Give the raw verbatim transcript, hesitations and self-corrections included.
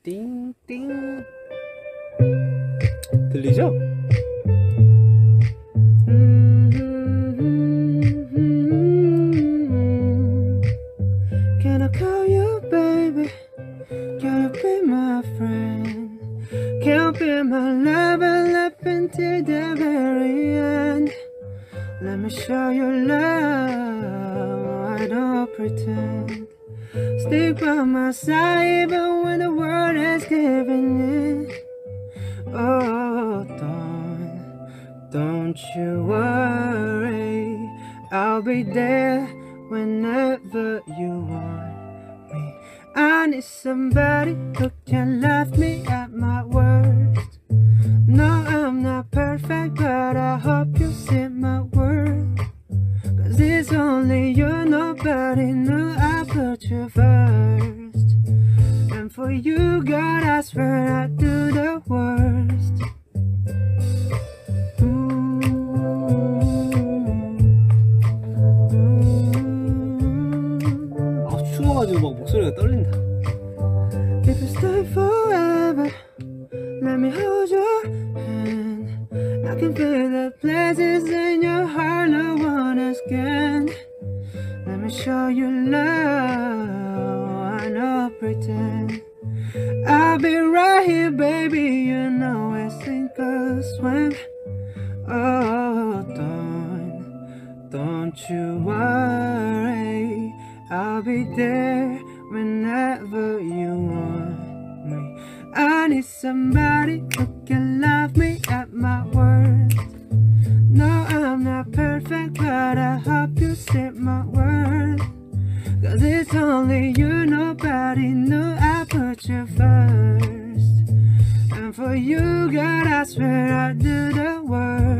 띵띵 들리죠? Can I call you baby? Can you be my friend? Can you be my lover up until the very end? Let me show you love, I don't pretend. Stick by my side even when the world is giving in. Oh, don't, don't you worry, I'll be there whenever you want me. I need somebody who can love me at my worst. No, I'm not perfect, but I hope you see my worth. Cause it's only you, nobody knew I put you first. And for you, God, I swear I'd do the worst. Ooh, ooh. 아, 추워가지고 막 목소리가 떨린다. If you stay forever, let me hold your hand. I can feel the places in your heart no one else can. Let me show you love, I don't pretend. I'll be right here, baby, you know I sink or swim. Oh, don't, don't you worry, I'll be there whenever you want me. I need somebody who can love me at my worst. No, I'm not perfect, but I hope you see my worth. Cause it's only you, nobody knew I put you first. And for you, God, I swear I'd do the worst.